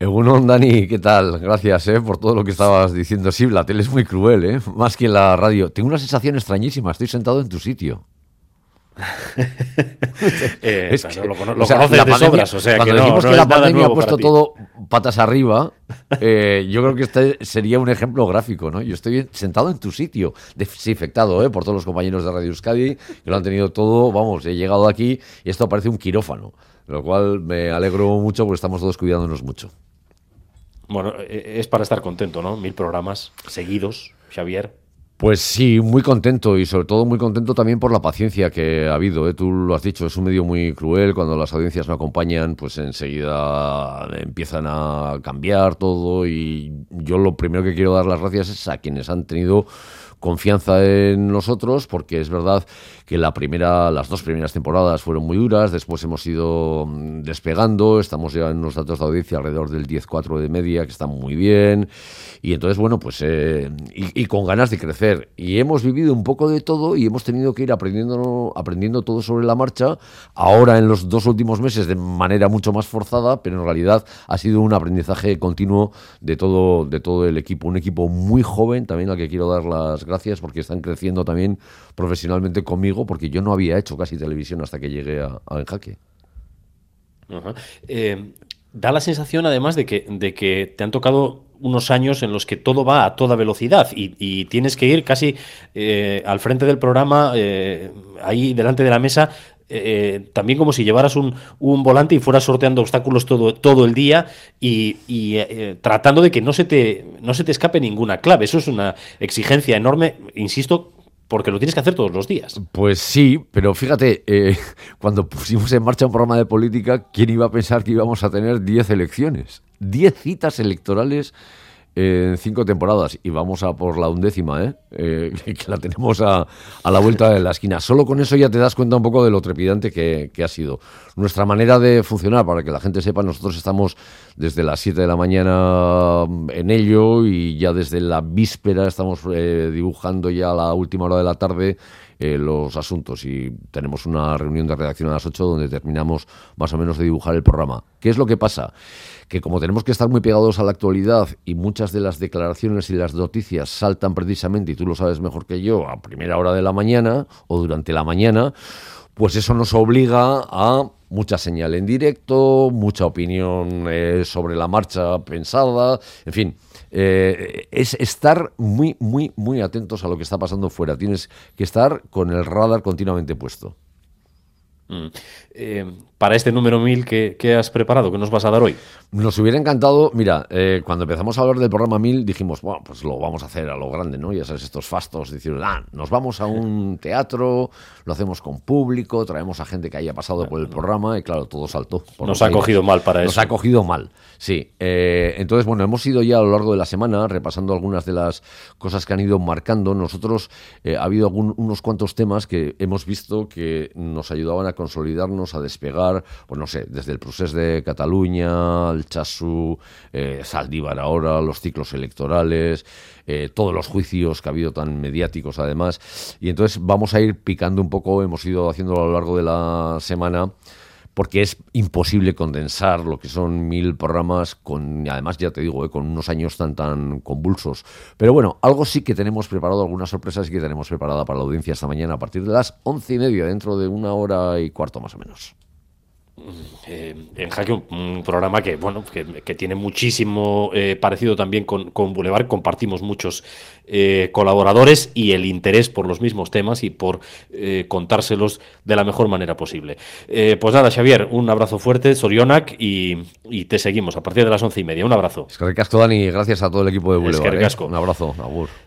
Egunon, Dani, ¿qué tal? Gracias, por todo lo que estabas diciendo. Sí, la tele es muy cruel, más que la radio. Tengo una sensación extrañísima, estoy sentado en tu sitio. Es que, lo o sea, conoces la de pandemia, sobras, o sea cuando que no, decimos no que es la nada pandemia ha nuevo puesto para ti. todo patas arriba, yo creo que este sería un ejemplo gráfico, ¿no? Yo estoy sentado en tu sitio, desinfectado, por todos los compañeros de Radio Euskadi, que lo han tenido todo, vamos, he llegado aquí y esto parece un quirófano, lo cual me alegro mucho porque estamos todos cuidándonos mucho. Bueno, es para estar contento, ¿no? 1000 programas seguidos, Xavier. Pues sí, muy contento y sobre todo muy contento también por la paciencia que ha habido, Tú lo has dicho, es un medio muy cruel, cuando las audiencias no acompañan, pues enseguida empiezan a cambiar todo y yo lo primero que quiero dar las gracias es a quienes han tenido confianza en nosotros, porque es verdad que las 2 primeras temporadas fueron muy duras, después hemos ido despegando, estamos ya en unos datos de audiencia alrededor del 10,4 de media, que están muy bien, y entonces, bueno, pues y con ganas de crecer, y hemos vivido un poco de todo y hemos tenido que ir aprendiendo todo sobre la marcha, ahora en los 2 últimos meses de manera mucho más forzada, pero en realidad ha sido un aprendizaje continuo de todo el equipo, un equipo muy joven, también al que quiero dar las gracias, porque están creciendo también profesionalmente conmigo, porque yo no había hecho casi televisión hasta que llegué a En Jaque. Uh-huh. Da la sensación, además, de que te han tocado unos años en los que todo va a toda velocidad y tienes que ir casi al frente del programa, ahí delante de la mesa, también como si llevaras un volante y fueras sorteando obstáculos todo el día y tratando de que no se te escape ninguna clave. Eso es una exigencia enorme, insisto, porque lo tienes que hacer todos los días. Pues sí, pero fíjate, cuando pusimos en marcha un programa de política, ¿quién iba a pensar que íbamos a tener 10 elecciones? 10 citas electorales en 5 temporadas, y vamos a por la 11ª, que la tenemos a la vuelta de la esquina. Solo con eso ya te das cuenta un poco de lo trepidante que ha sido. Nuestra manera de funcionar, para que la gente sepa, nosotros estamos desde las 7 de la mañana en ello, y ya desde la víspera estamos dibujando ya a la última hora de la tarde los asuntos, y tenemos una reunión de redacción a las 8 donde terminamos más o menos de dibujar el programa. ¿Qué es lo que pasa? Que como tenemos que estar muy pegados a la actualidad y muchas de las declaraciones y las noticias saltan precisamente, y tú lo sabes mejor que yo, a primera hora de la mañana o durante la mañana, pues eso nos obliga a mucha señal en directo, mucha opinión sobre la marcha pensada, en fin. Es estar muy, muy, muy atentos a lo que está pasando fuera. Tienes que estar con el radar continuamente puesto. Para este número 1000, ¿qué has preparado? ¿Qué nos vas a dar hoy? Nos hubiera encantado, mira, cuando empezamos a hablar del programa 1000 dijimos, bueno, pues lo vamos a hacer a lo grande, ¿no? Ya sabes, estos fastos, decir, nos vamos a un teatro, lo hacemos con público, traemos a gente que haya pasado por el programa, y claro, todo saltó. Nos ha cogido mal para eso. Nos ha cogido mal, sí. Entonces, bueno, hemos ido ya a lo largo de la semana repasando algunas de las cosas que han ido marcando. Nosotros, ha habido unos cuantos temas que hemos visto que nos ayudaban a consolidarnos, a despegar, pues no sé, desde el procés de Cataluña, el Chasu, Saldívar ahora, los ciclos electorales, todos los juicios que ha habido tan mediáticos además, y entonces vamos a ir picando un poco, hemos ido haciéndolo a lo largo de la semana, porque es imposible condensar lo que son 1000 programas además, ya te digo, con unos años tan convulsos. Pero bueno, algo sí que tenemos preparado, algunas sorpresas sí que tenemos preparada para la audiencia esta mañana a partir de las 11:30, dentro de 1 hora y cuarto más o menos. En Jaque, un programa que tiene muchísimo parecido también con Boulevard. Compartimos muchos colaboradores y el interés por los mismos temas y por contárselos de la mejor manera posible. Pues nada, Xavier, un abrazo fuerte, Sorionak, y te seguimos a partir de las 11:30. Un abrazo. Eskerrik asko, Dani, gracias a todo el equipo de Boulevard. Eskerrik asko. Un abrazo, agur.